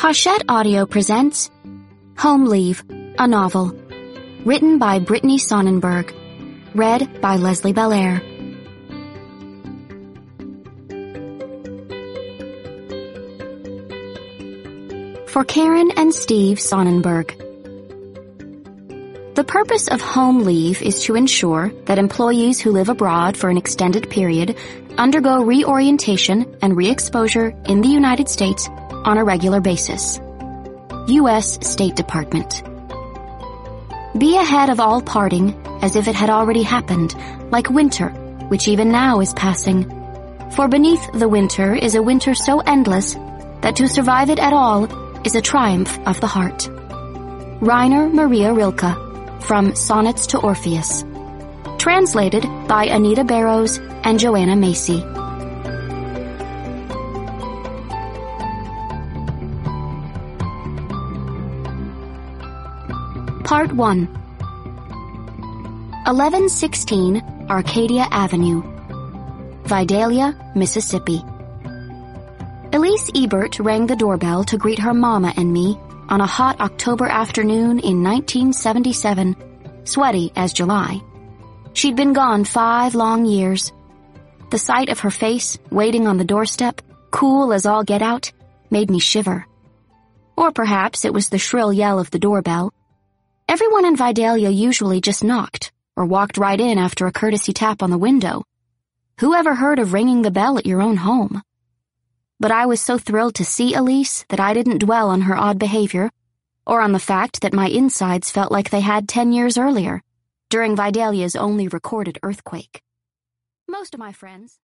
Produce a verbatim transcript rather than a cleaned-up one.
Hachette Audio presents Home Leave, a novel. Written by Brittany Sonnenberg. Read by Leslie Belair. For Karen and Steve Sonnenberg. The purpose of home leave is to ensure that employees who live abroad for an extended period undergo reorientation and re-exposure in the United States on a regular basis. U S State Department. Be ahead of all parting as if it had already happened, like winter, which even now is passing. For beneath the winter is a winter so endless that to survive it at all is a triumph of the heart. Rainer Maria Rilke, from Sonnets to Orpheus. Translated by Anita Barrows and Joanna Macy. Part one. eleven sixteen Arcadia Avenue, Vidalia, Mississippi. Elise Ebert rang the doorbell to greet her mama and me on a hot October afternoon in nineteen seventy-seven, sweaty as July. She'd been gone five long years. The sight of her face, waiting on the doorstep, cool as all get out, made me shiver. Or perhaps it was the shrill yell of the doorbell. Everyone in Vidalia usually just knocked, or walked right in after a courtesy tap on the window. Who ever heard of ringing the bell at your own home? But I was so thrilled to see Elise that I didn't dwell on her odd behavior, or on the fact that my insides felt like they had ten years earlier, during Vidalia's only recorded earthquake. Most of my friends...